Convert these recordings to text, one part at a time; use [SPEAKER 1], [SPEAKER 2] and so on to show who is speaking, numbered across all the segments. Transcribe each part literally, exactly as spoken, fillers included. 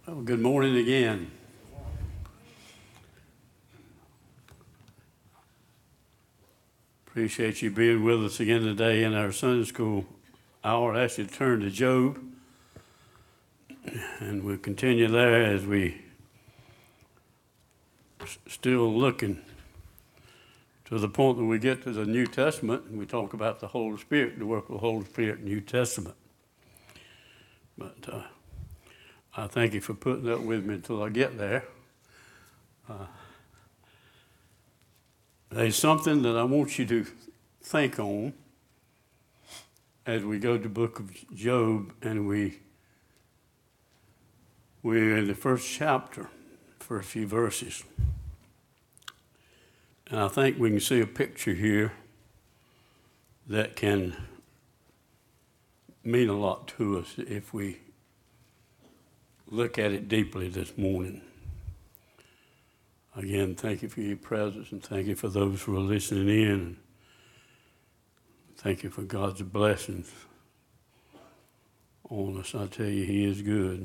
[SPEAKER 1] Well, good morning again. Appreciate you being with us again today in our Sunday school hour. I ask you to turn to Job, and we'll continue there as we still looking to the point that we get to the New Testament, and we talk about the Holy Spirit, the work of the Holy Spirit in the New Testament. But uh, I thank you for putting up with me until I get there. Uh, there's something that I want you to think on as we go to the book of Job, and we, we're in the first chapter, first few verses. And I think we can see a picture here that can mean a lot to us if we look at it deeply this morning. Again, thank you for your presence, and thank you for those who are listening in. And thank you for God's blessings on us. I tell you, He is good.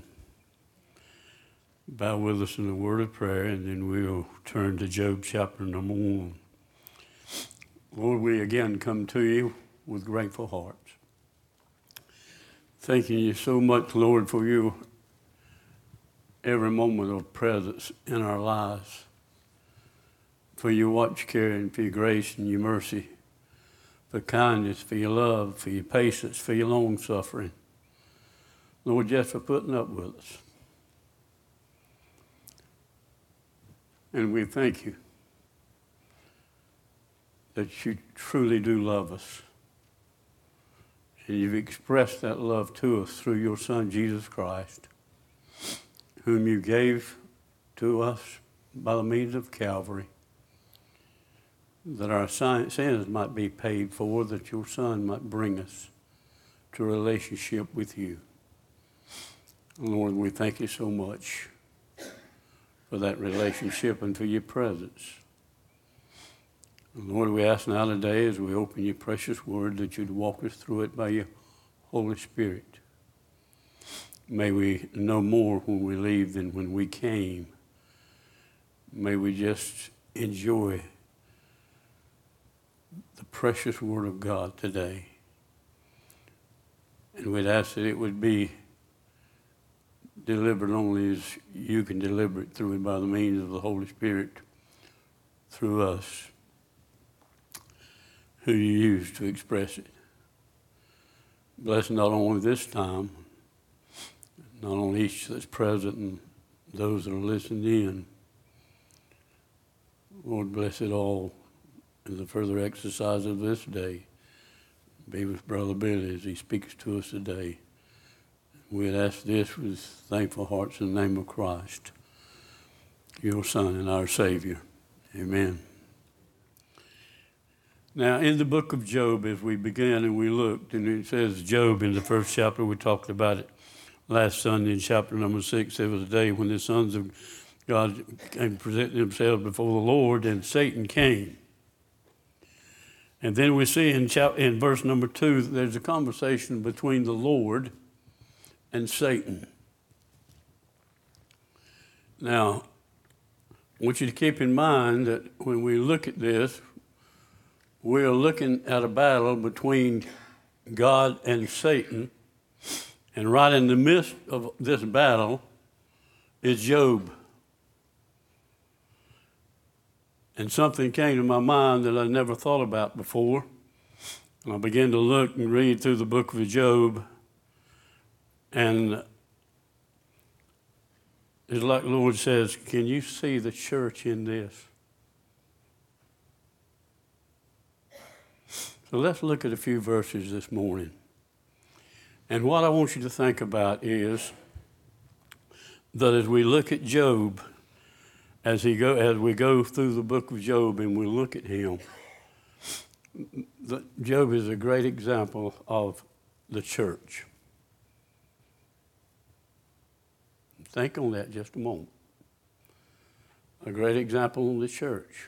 [SPEAKER 1] Bow with us in the word of prayer, and then we'll turn to Job chapter number one. Lord, we again come to you with grateful hearts. Thanking you so much, Lord, for you every moment of presence in our lives, for your watch care and for your grace and your mercy, for kindness, for your love, for your patience, for your long suffering. Lord, just for putting up with us. And we thank you that you truly do love us. And you've expressed that love to us through your Son, Jesus Christ, whom you gave to us by the means of Calvary, that our sins might be paid for, that your Son might bring us to a relationship with you. Lord, we thank you so much for that relationship and for your presence. And Lord, we ask now today as we open your precious word that you'd walk us through it by your Holy Spirit. May we know more when we leave than when we came. May we just enjoy the precious word of God today. And we'd ask that it would be delivered only as you can deliver it through it by the means of the Holy Spirit through us, who you use to express it. Bless not only this time, not only each that's present and those that are listening in. Lord, bless it all in the further exercise of this day. Be with Brother Billy as he speaks to us today. We'd ask this with thankful hearts in the name of Christ, your Son and our Savior. Amen. Now, in the book of Job, as we began and we looked, and it says Job in the first chapter, we talked about it last Sunday in chapter number six. There was a day when the sons of God came presenting themselves before the Lord, and Satan came. And then we see in, chapter, in verse number two that there's a conversation between the Lord and Satan. Now, I want you to keep in mind that when we look at this, we are looking at a battle between God and Satan. And right in the midst of this battle is Job. And something came to my mind that I never thought about before. And I began to look and read through the book of Job. And it's like the Lord says, can you see the church in this? So let's look at a few verses this morning. And what I want you to think about is that as we look at Job, as he go, as we go through the book of Job and we look at him, the, Job is a great example of the church. Think on that just a moment. A great example of the church.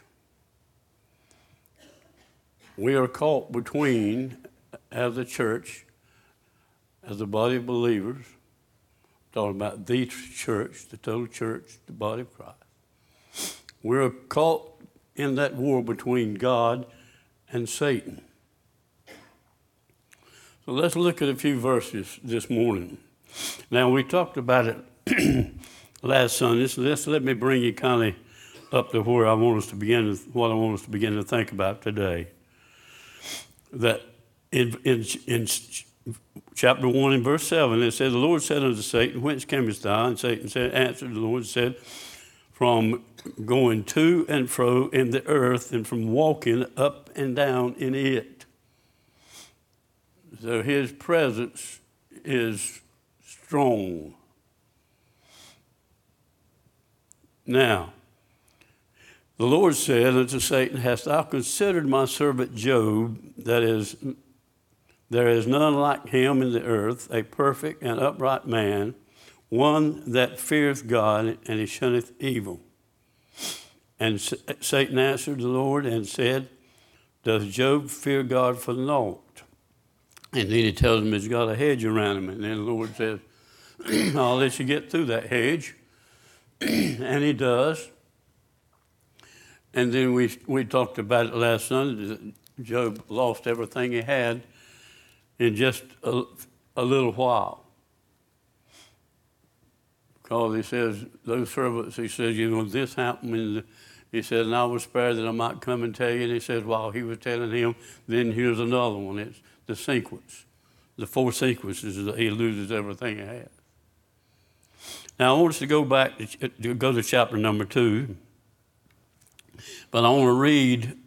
[SPEAKER 1] We are caught between, as a church, as a body of believers, talking about the church, the total church, the body of Christ. We're caught in that war between God and Satan. So let's look at a few verses this morning. Now, we talked about it last Sunday, so let's let me bring you kind of up to where I want us to begin, what I want us to begin to think about today. That in, in, in chapter one and verse seven, it says, the Lord said unto Satan, whence camest thou? And Satan said, answered the Lord, said, from going to and fro in the earth and from walking up and down in it. So his presence is strong. Now, the Lord said unto Satan, hast thou considered my servant Job, that is, there is none like him in the earth, a perfect and upright man, one that feareth God, and he shunneth evil. And Satan answered the Lord and said, does Job fear God for naught? And then he tells him he's got a hedge around him. And then the Lord says, I'll let you get through that hedge. And he does. And then we we talked about it last Sunday. Job lost everything he had in just a, a little while. Because he says, those servants, he says, you know, this happened. And he said, and I was spared that I might come and tell you. And he says, while he was telling him, then here's another one. It's the sequence, the four sequences that he loses everything he has. Now, I want us to go back, to, to go to chapter number two. But I want to read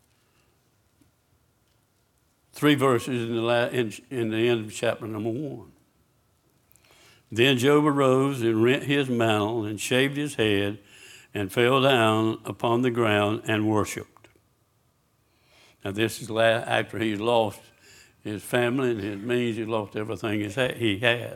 [SPEAKER 1] three verses in the, la- in, in the end of chapter number one. Then Job arose and rent his mantle and shaved his head and fell down upon the ground and worshipped. Now this is la- after he's lost his family and his means. He lost everything he has.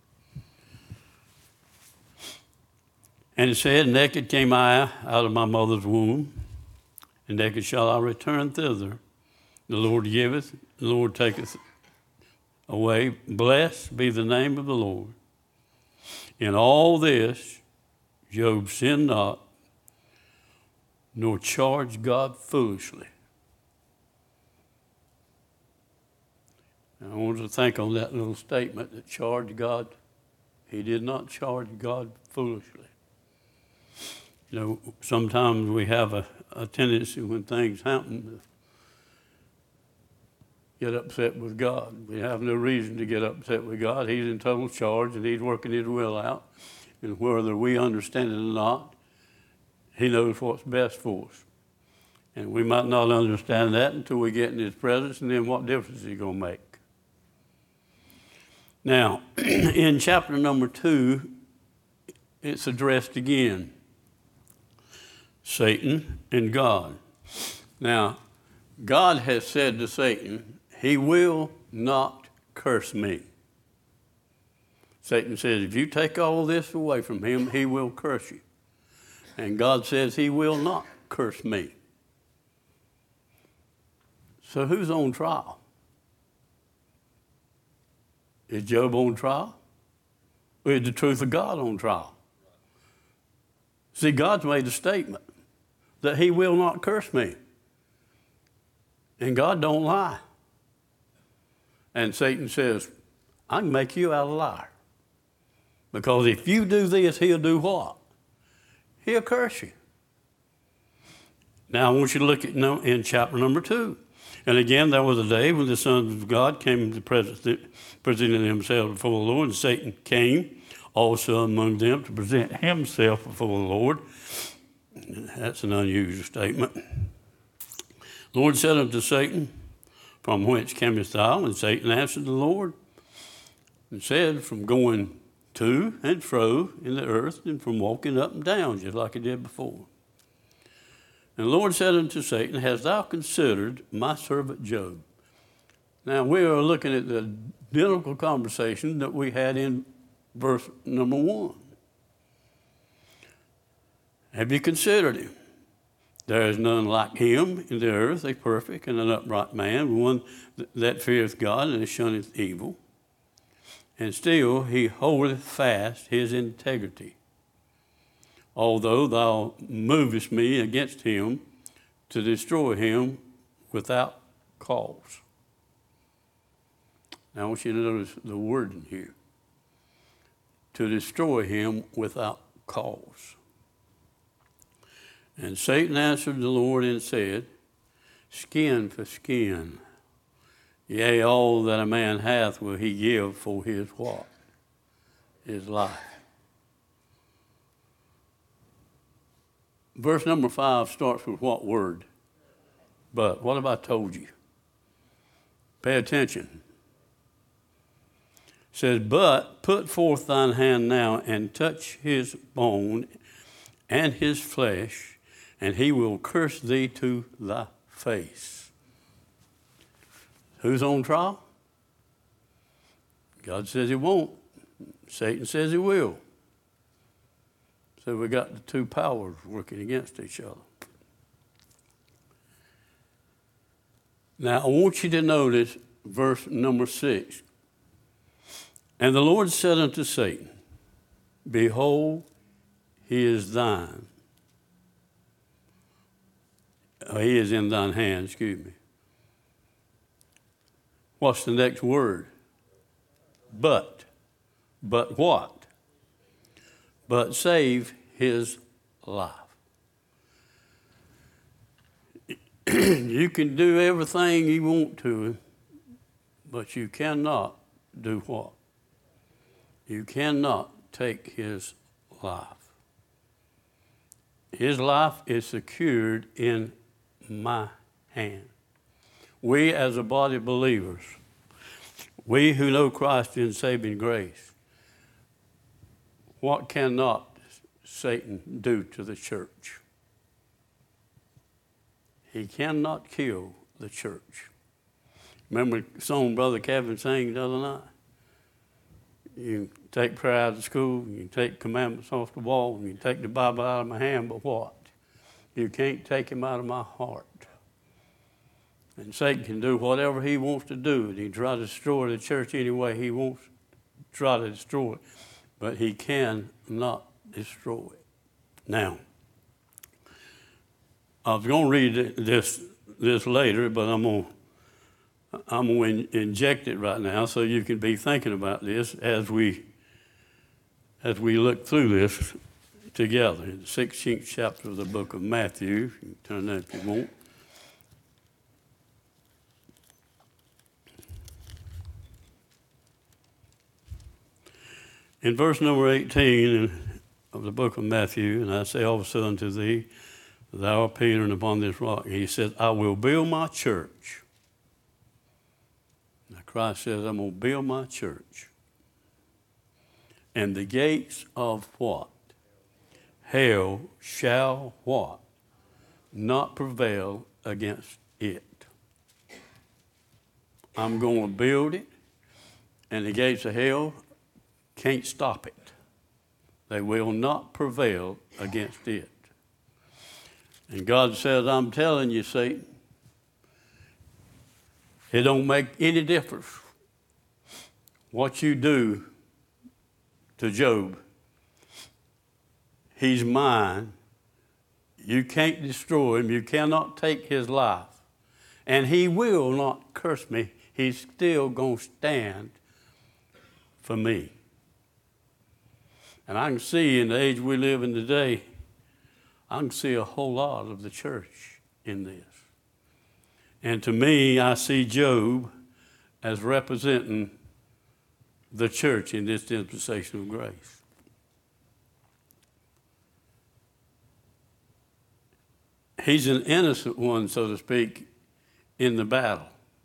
[SPEAKER 1] And it said, naked came I out of my mother's womb, and naked shall I return thither. The Lord giveth, the Lord taketh away. Blessed be the name of the Lord. In all this, Job sinned not, nor charged God foolishly. Now, I want to think on that little statement that charged God. He did not charge God foolishly. You know, sometimes we have a, a tendency when things happen to get upset with God. We have no reason to get upset with God. He's in total charge and he's working his will out. And whether we understand it or not, he knows what's best for us. And we might not understand that until we get in his presence, and then what difference is he going to make? Now, in chapter number two, it's addressed again. Satan and God. Now, God has said to Satan, he will not curse me. Satan says, if you take all this away from him, he will curse you. And God says he will not curse me. So who's on trial? Is Job on trial? Or is the truth of God on trial? See, God's made a statement that he will not curse me. And God don't lie. And Satan says, I can make you out a liar. Because if you do this, he'll do what? He'll curse you. Now I want you to look at in chapter number two. And again, there was a day when the sons of God came to present, presenting themselves before the Lord, and Satan came also among them to present himself before the Lord. That's an unusual statement. The Lord said unto Satan, from whence camest thou? And Satan answered the Lord and said, from going to and fro in the earth and from walking up and down, just like he did before. And the Lord said unto Satan, hast thou considered my servant Job? Now we are looking at the identical conversation that we had in verse number one. Have you considered him? There is none like him in the earth, a perfect and an upright man, one that feareth God and shunneth evil. and still he holdeth fast his integrity. Although thou movest me against him to destroy him without cause. Now I want you to notice the word in here. To destroy him without cause. And Satan answered the Lord and said, skin for skin. Yea, all that a man hath will he give for his what? His life. Verse number five starts with what word? But. What have I told you? Pay attention. It says, but put forth thine hand now and touch his bone and his flesh, and he will curse thee to thy face. Who's on trial? God says he won't. Satan says he will. So we got the two powers working against each other. Now I want you to notice verse number six. And the Lord said unto Satan, behold, he is thine. Oh, he is in thine hand, excuse me. What's the next word? But. But what? But save his life. You can do everything you want to, but you cannot do what? You cannot take his life. His life is secured in my hand. We as a body of believers, we who know Christ in saving grace, what cannot Satan do to the church? He cannot kill the church. Remember the song Brother Kevin sang the other night? You can take prayer out of school, you can take commandments off the wall, you can take the Bible out of my hand, but what? You can't take him out of my heart. And Satan can do whatever he wants to do, and he try to destroy the church any way he wants to try to destroy it. But he cannot destroy it. Now, I was going to read this this later, but I'm going to I'm going to inject it right now so you can be thinking about this as we as we look through this together. In the sixteenth chapter of the book of Matthew, you can turn that if you want. In verse number eighteen of the book of Matthew, and I say also unto thee, thou art Peter, and upon this rock, he says, I will build my church. Now Christ says, I'm going to build my church. And the gates of what? Hell shall what? Not prevail against it. I'm going to build it, and the gates of hell can't stop it. They will not prevail against it. And God says, I'm telling you, Satan, it don't make any difference what you do to Job. He's mine. You can't destroy him. You cannot take his life. And he will not curse me. He's still going to stand for me. And I can see in the age we live in today, I can see a whole lot of the church in this. And to me, I see Job as representing the church in this dispensation of grace. He's an innocent one, so to speak, in the battle.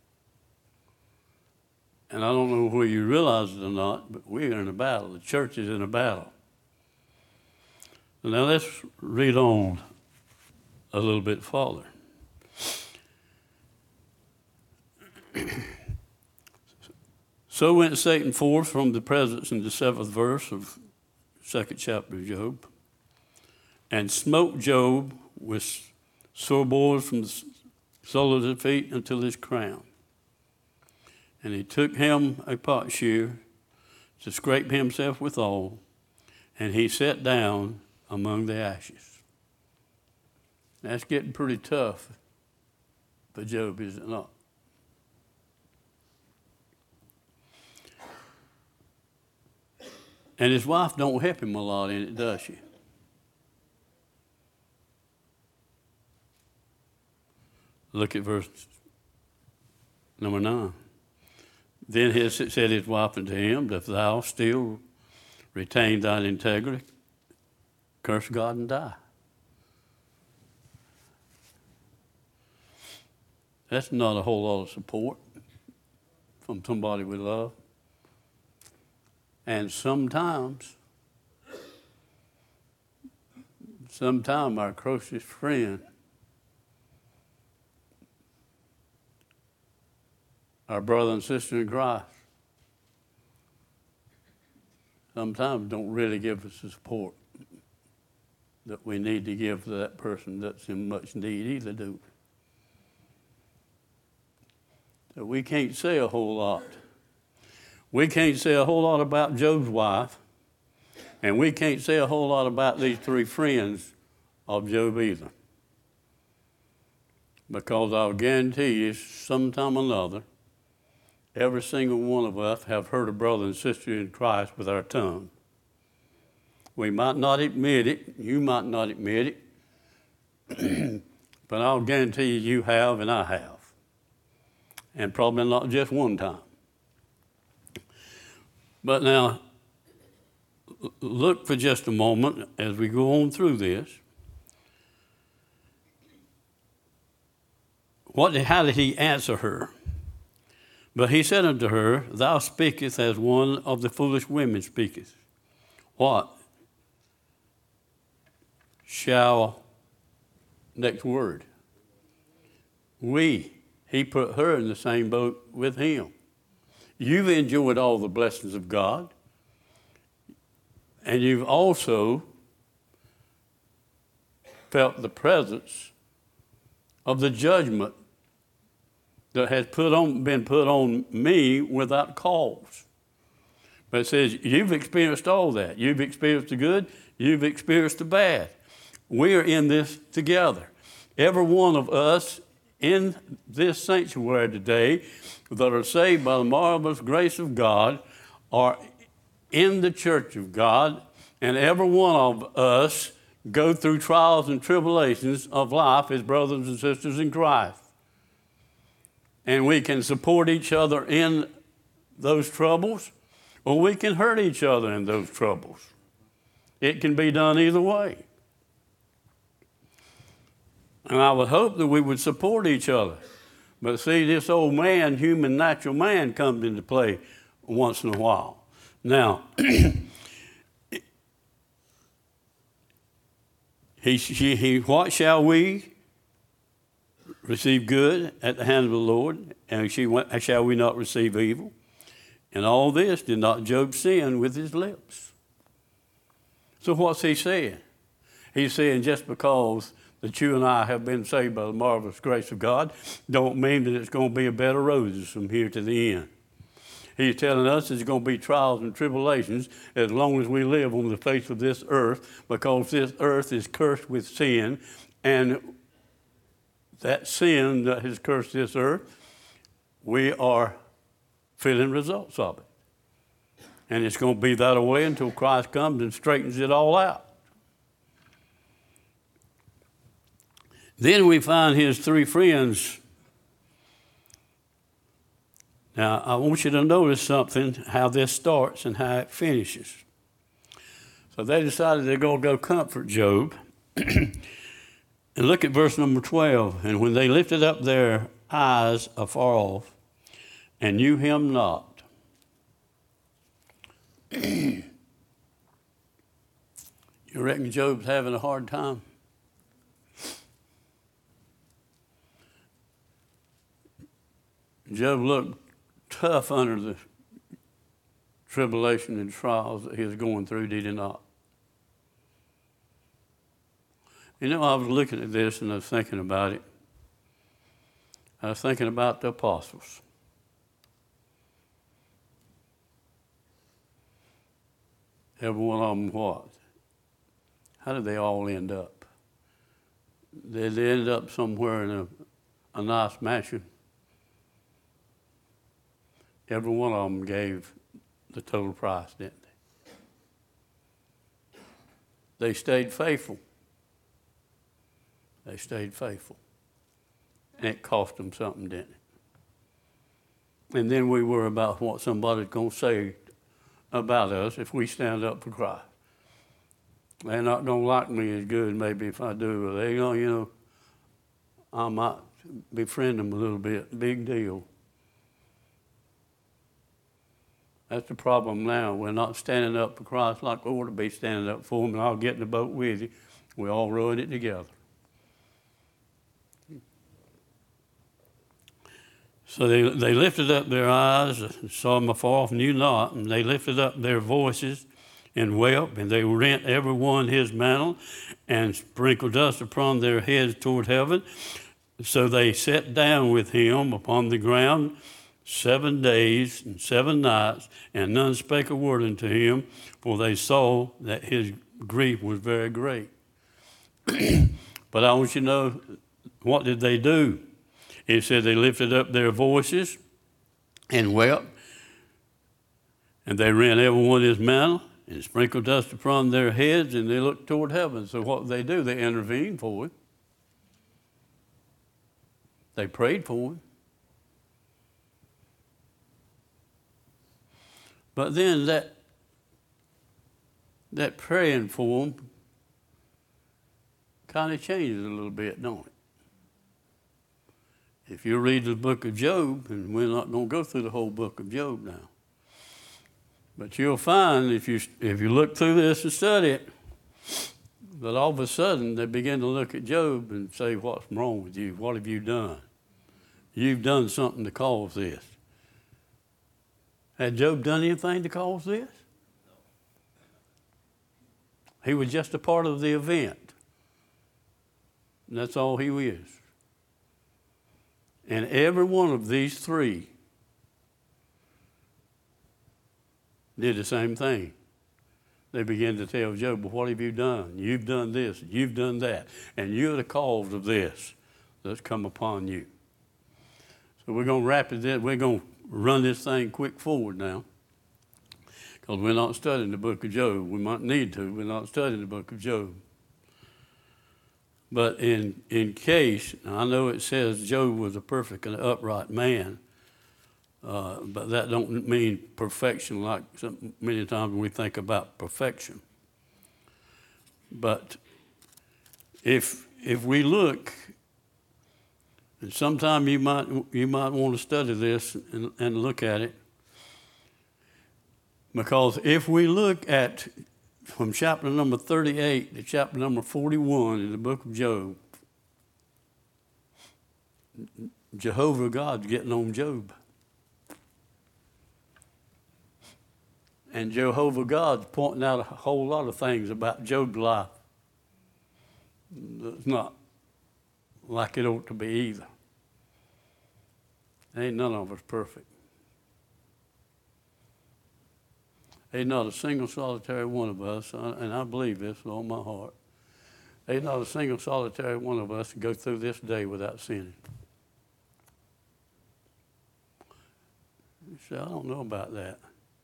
[SPEAKER 1] And I don't know whether you realize it or not, but we are in a battle. The church is in a battle. Now let's read on a little bit further. So went Satan forth from the presence in the seventh verse of second chapter of Job, and smote Job with sore boils from the sole of his feet until his crown. And he took him a potsherd, to scrape himself withal, and he sat down among the ashes. That's getting pretty tough for Job, is it not? And his wife don't help him a lot in it, does she? Look at verse number nine. Then his, said his wife unto him, if thou still retain thine integrity, curse God and die. That's not a whole lot of support from somebody we love. And sometimes, sometimes our closest friend, our brother and sister in Christ, sometimes don't really give us the support that we need to give to that person that's in much need either, do we? So we can't say a whole lot. We can't say a whole lot about Job's wife, and we can't say a whole lot about these three friends of Job either. Because I'll guarantee you, sometime or another, every single one of us have hurt a brother and sister in Christ with our tongue. We might not admit it. You might not admit it. But I'll guarantee you, you have and I have. And probably not just one time. But now, look for just a moment as we go on through this. What, how did he answer her? But he said unto her, thou speakest as one of the foolish women speaketh. What? Shall, next word. We. He put her in the same boat with him. You've enjoyed all the blessings of God. And you've also felt the presence of the judgment that has put on, been put on me without cause. But it says, you've experienced all that. You've experienced the good. You've experienced the bad. We are in this together. Every one of us in this sanctuary today that are saved by the marvelous grace of God are in the church of God, and every one of us go through trials and tribulations of life as brothers and sisters in Christ. And we can support each other in those troubles, or we can hurt each other in those troubles. It can be done either way. And I would hope that we would support each other. But see, this old man, human natural man, comes into play once in a while. Now, he, she, he, what shall we receive good at the hand of the Lord, and she went, shall we not receive evil? And all this did not Job sin with his lips. So what's he saying? He's saying just because that you and I have been saved by the marvelous grace of God don't mean that it's going to be a bed of roses from here to the end. He's telling us there's going to be trials and tribulations as long as we live on the face of this earth, because this earth is cursed with sin, and that sin that has cursed this earth, we are feeling results of it. And it's going to be that way until Christ comes and straightens it all out. Then we find his three friends. Now, I want you to notice something, how this starts and how it finishes. So they decided they're going to go comfort Job. And look at verse number twelve. And when they lifted up their eyes afar off and knew him not. You reckon Job's having a hard time? Job looked tough under the tribulation and trials that he was going through, did he not? You know, I was looking at this and I was thinking about it. I was thinking about the apostles. Every one of them what? How did they all end up? They, they ended up somewhere in a, a nice mansion. Every one of them gave the total price, didn't they? They stayed faithful. They stayed faithful. And it cost them something, didn't it? And then we worry about what somebody's going to say about us if we stand up for Christ. They're not going to like me as good maybe if I do. But they going, you know, I might befriend them a little bit. Big deal. That's the problem now. We're not standing up for Christ like we ought to be standing up for him, and I'll get in the boat with you. We all rowing it together. So they, they lifted up their eyes, saw him afar off, knew not, and they lifted up their voices and wept, and they rent every one his mantle and sprinkled dust upon their heads toward heaven. So they sat down with him upon the ground seven days and seven nights, and none spake a word unto him, for they saw that his grief was very great. But I want you to know, what did they do? It said they lifted up their voices and wept, and they rent every one his mantle and sprinkled dust upon their heads, and they looked toward heaven. So what did they do? They intervened for him. They prayed for him. But then that, that praying for him kind of changes a little bit, don't it? If you read the book of Job, and we're not going to go through the whole book of Job now, but you'll find if you if you look through this and study it, that all of a sudden they begin to look at Job and say, what's wrong with you? What have you done? You've done something to cause this. Had Job done anything to cause this? He was just a part of the event. And that's all he is. And every one of these three did the same thing. They began to tell Job, well, what have you done? You've done this, you've done that, and you're the cause of this that's come upon you. So we're going to wrap it in. We're going to run this thing quick forward now, because we're not studying the book of Job. We might need to. We're not studying the book of Job. But in in case, I know it says Job was a perfect and upright man, uh, but that don't mean perfection like some, many times we think about perfection. But if if we look, and sometime you might you might want to study this and, and look at it, because if we look at from chapter number thirty-eight to chapter number forty-one in the book of Job, Jehovah God's getting on Job. And Jehovah God's pointing out a whole lot of things about Job's life that's not like it ought to be either. Ain't none of us perfect. Ain't not a single solitary one of us, and I believe this with all my heart, ain't not a single solitary one of us to go through this day without sinning. You say, I don't know about that.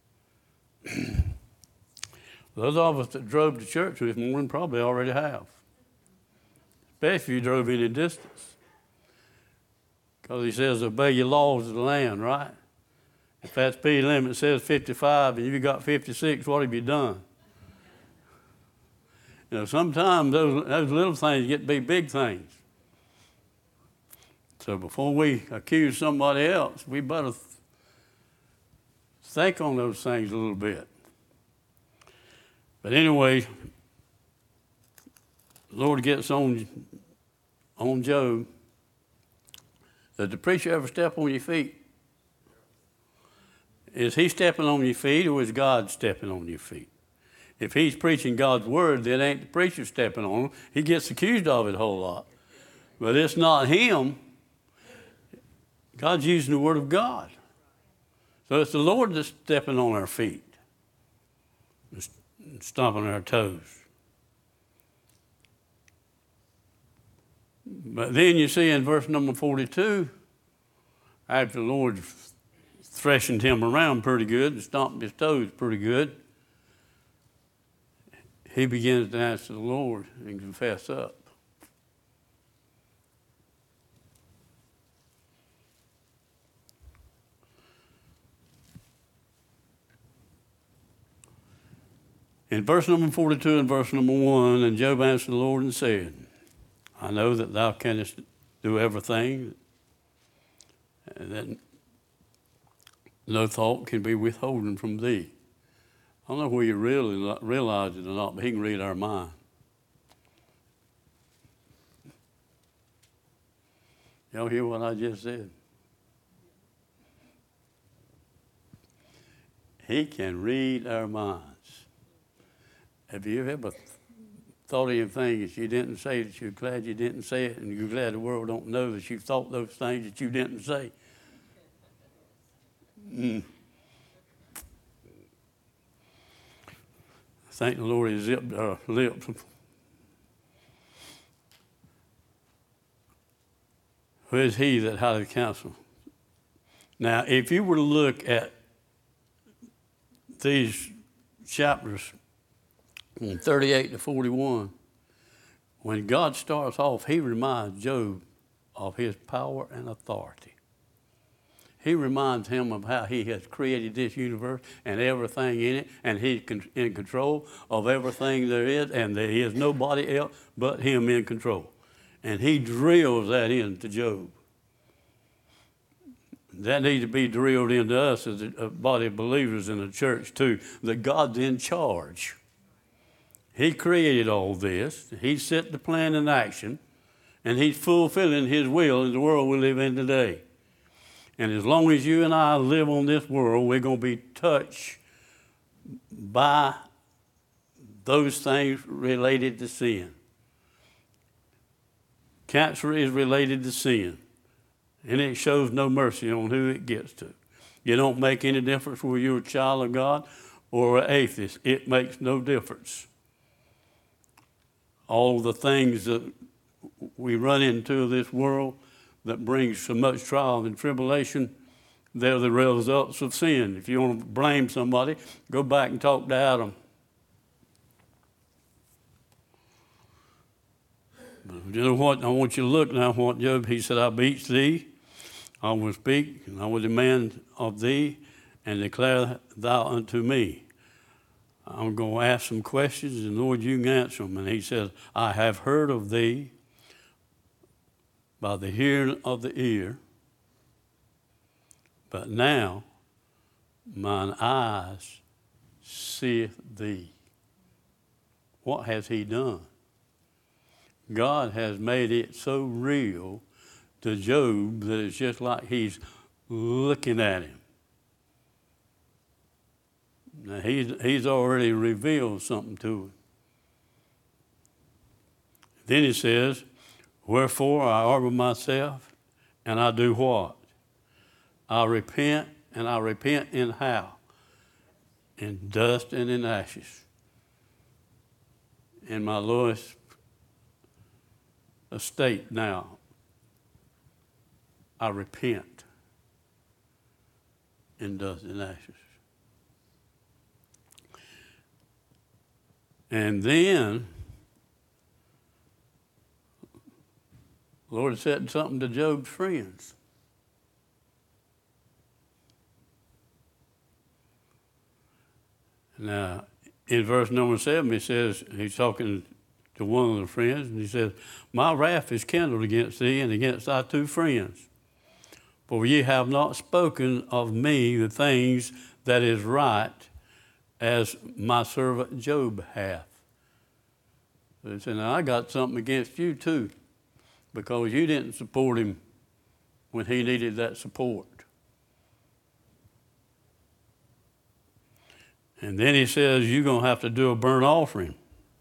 [SPEAKER 1] Those of us that drove to church this morning probably already have, especially if you drove any distance. Because he says, obey your laws of the land, right? If that speed limit says fifty-five and you got fifty-six, what have you done? You know, sometimes those, those little things get to be big things. So before we accuse somebody else, we better th- think on those things a little bit. But anyway, the Lord gets on, on Job. Does the preacher ever step on your feet? Is he stepping on your feet, or is God stepping on your feet? If he's preaching God's word, then ain't the preacher stepping on him. He gets accused of it a whole lot. But it's not him. God's using the word of God. So it's the Lord that's stepping on our feet. stomping our toes. But then you see in verse number forty-two, after the Lord threshed him around pretty good and stomped his toes pretty good, he begins to answer the Lord and confess up. In verse number forty-two and verse number one, and Job answered the Lord and said, I know that thou canst do everything, and that no thought can be withholden from thee. I don't know whether you really realize it or not, but he can read our mind. Y'all hear what I just said? He can read our minds. Have you ever thought of anything that you didn't say that you're glad you didn't say it, and you're glad the world don't know that you thought those things that you didn't say? Mm. Thank the Lord he zipped our lips. Who is he that highly counsel? Now, if you were to look at these chapters from thirty-eight to forty-one, when God starts off, he reminds Job of his power and authority. He reminds him of how he has created this universe and everything in it, and he's in control of everything there is, and there is nobody else but him in control. And he drills that into Job. That needs to be drilled into us as a body of believers in the church too, that God's in charge. He created all this. He set the plan in action, and he's fulfilling his will in the world we live in today. And as long as you and I live on this world, we're going to be touched by those things related to sin. Cancer is related to sin, and it shows no mercy on who it gets to. You don't make any difference whether you're a child of God or an atheist. It makes no difference. All the things that we run into this world that brings so much trial and tribulation, they're the results of sin. If you want to blame somebody, go back and talk to Adam. But you know what? I want you to look now what Job, he said, I beseech thee, I will speak, and I will demand of thee, and declare thou unto me. I'm going to ask some questions, and Lord, you can answer them. And he says, I have heard of thee by the hearing of the ear, but now mine eyes seeth thee. What has he done? God has made it so real to Job that it's just like he's looking at him. Now he's, he's already revealed something to him. Then he says, wherefore I arbor myself, and I do what? I repent, and I repent in how? In dust and in ashes. In my lowest estate now, I repent in dust and ashes. And then the Lord said something to Job's friends. Now, in verse number seven, he says, he's talking to one of the friends, and he says, my wrath is kindled against thee and against thy two friends, for ye have not spoken of me the things that is right, as my servant Job hath. So he said, now I got something against you too, because you didn't support him when he needed that support. And then he says, you're going to have to do a burnt offering.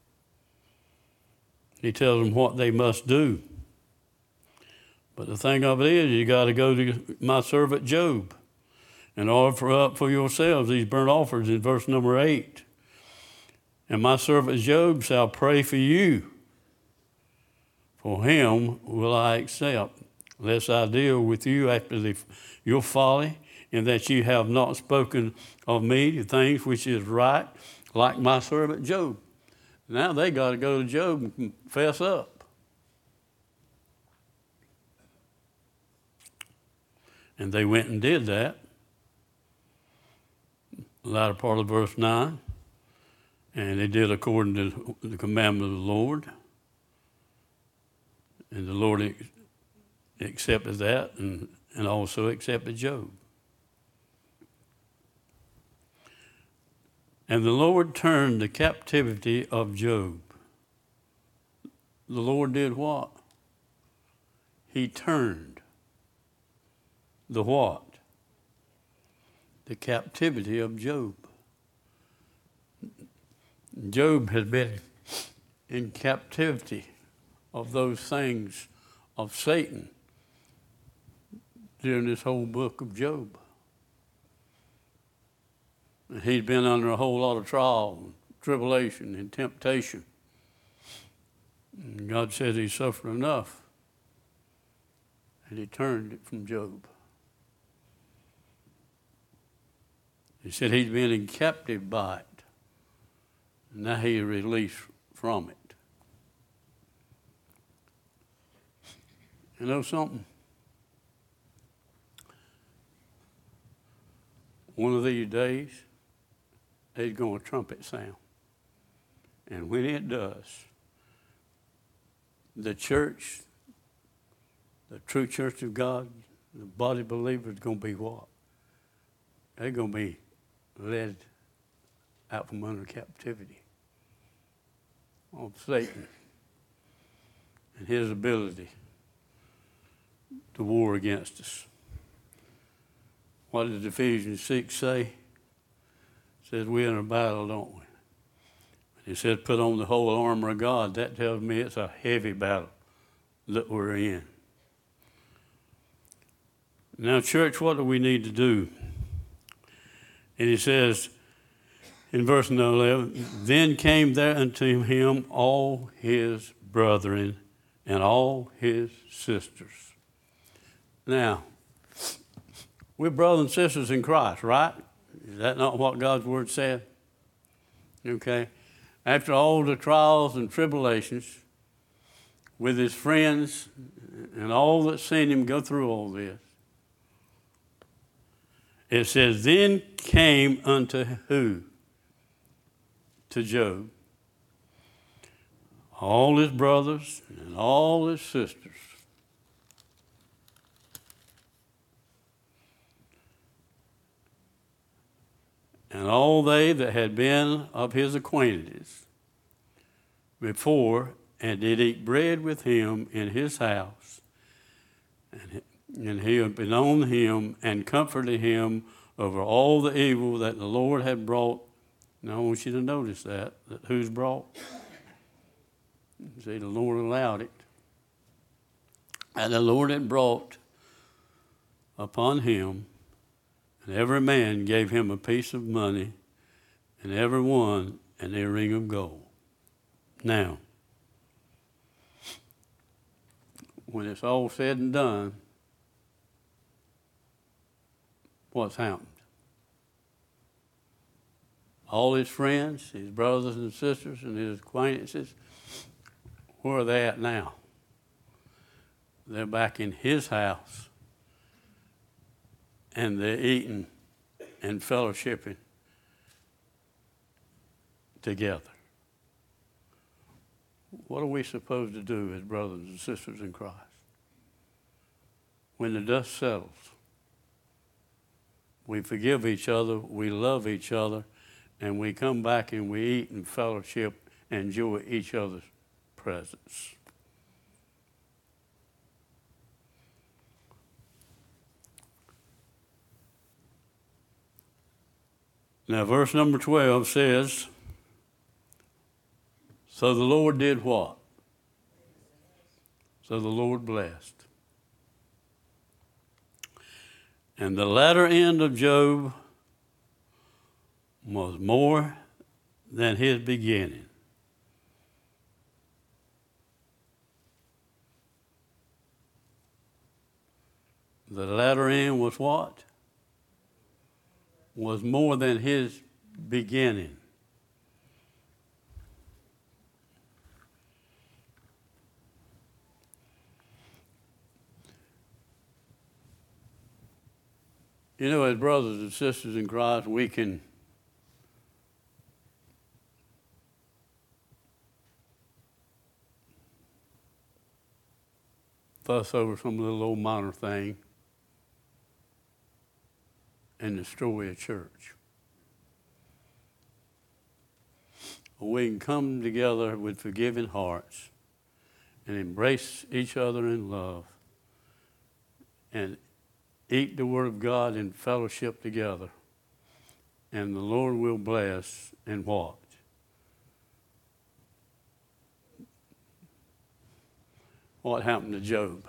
[SPEAKER 1] He tells them what they must do. But the thing of it is, you got to go to my servant Job and offer up for yourselves these burnt offerings in verse number eight. And my servant Job shall pray for you. For him will I accept, lest I deal with you after the, your folly, and that you have not spoken of me the things which is right, like my servant Job. Now they got to go to Job and confess up. And they went and did that. The latter part of verse nine. And they did according to the commandment of the Lord. And the Lord accepted that and, and also accepted Job. And the Lord turned the captivity of Job. The Lord did what? He turned the what? The captivity of Job. Job had been in captivity of those things of Satan during this whole book of Job. And he'd been under a whole lot of trial, and tribulation, and temptation. And God said he suffered enough, and he turned it from Job. He said he'd been in captive by it, and now he released from it. You know something? One of these days, there's going to trumpet sound. And when it does, the church, the true church of God, the body of believers is going to be what? They're going to be led out from under captivity of Satan and his ability to war against us. What does Ephesians six say? It says we're in a battle, don't we? It says put on the whole armor of God. That tells me it's a heavy battle that we're in. Now, church, what do we need to do? And he says in verse eleven, then came there unto him all his brethren and all his sisters. Now, we're brothers and sisters in Christ, right? Is that not what God's word said? Okay. After all the trials and tribulations with his friends and all that seen him go through all this, it says, then came unto who? To Job. All his brothers and all his sisters. And all they that had been of his acquaintance before, and did eat bread with him in his house, and, and he had been on him and comforted him over all the evil that the Lord had brought. Now I want you to notice that, that who's brought? See, the Lord allowed it. And the Lord had brought upon him, and every man gave him a piece of money, and every one an earring of gold. Now, when it's all said and done, what's happened? All his friends, his brothers and sisters, and his acquaintances, where are they at now? They're back in his house. And they're eating and fellowshipping together. What are we supposed to do as brothers and sisters in Christ? When the dust settles, we forgive each other, we love each other, and we come back and we eat and fellowship and enjoy each other's presence. Now, verse number twelve says, so the Lord did what? So the Lord blessed. And the latter end of Job was more than his beginning. The latter end was what? Was more than his beginning. You know, as brothers and sisters in Christ, we can fuss over some little old minor thing and destroy a church. We can come together with forgiving hearts and embrace each other in love and eat the Word of God in fellowship together. And the Lord will bless and what? What happened to Job?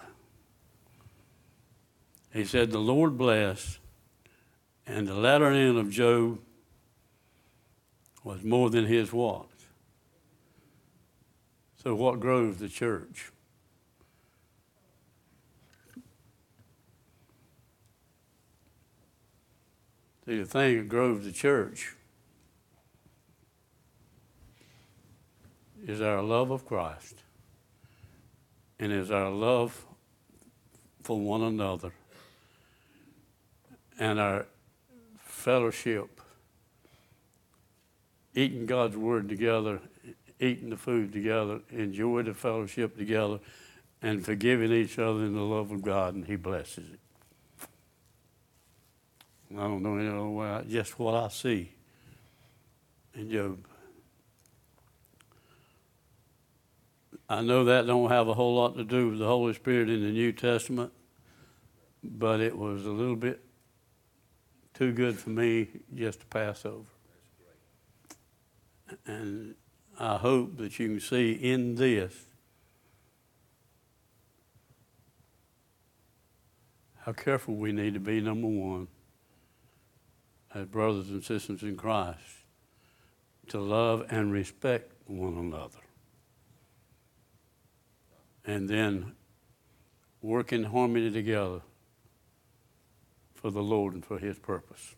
[SPEAKER 1] He said, the Lord blessed, and the latter end of Job was more than his what? So what grows the church? See, the thing that grows the church is our love of Christ and is our love for one another and our fellowship, eating God's Word together, eating the food together, enjoy the fellowship together, and forgiving each other in the love of God, and He blesses it. I don't know any other way, just what I see in Job. I know that don't have a whole lot to do with the Holy Spirit in the New Testament, but it was a little bit too good for me just to pass over. And I hope that you can see in this how careful we need to be, number one, as brothers and sisters in Christ, to love and respect one another. And then work in harmony together for the Lord and for His purpose.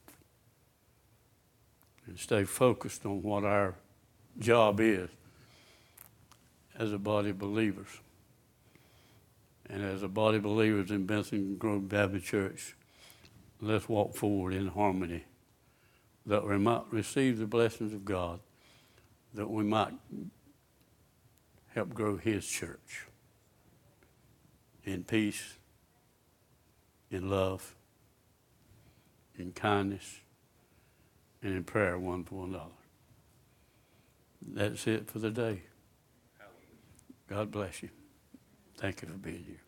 [SPEAKER 1] And stay focused on what our job is as a body of believers. And as a body of believers in Benson Grove Baptist Church, let's walk forward in harmony, that we might receive the blessings of God, that we might help grow His church in peace, in love, in kindness, and in prayer one for another. That's it for the day. God bless you. Thank you for being here.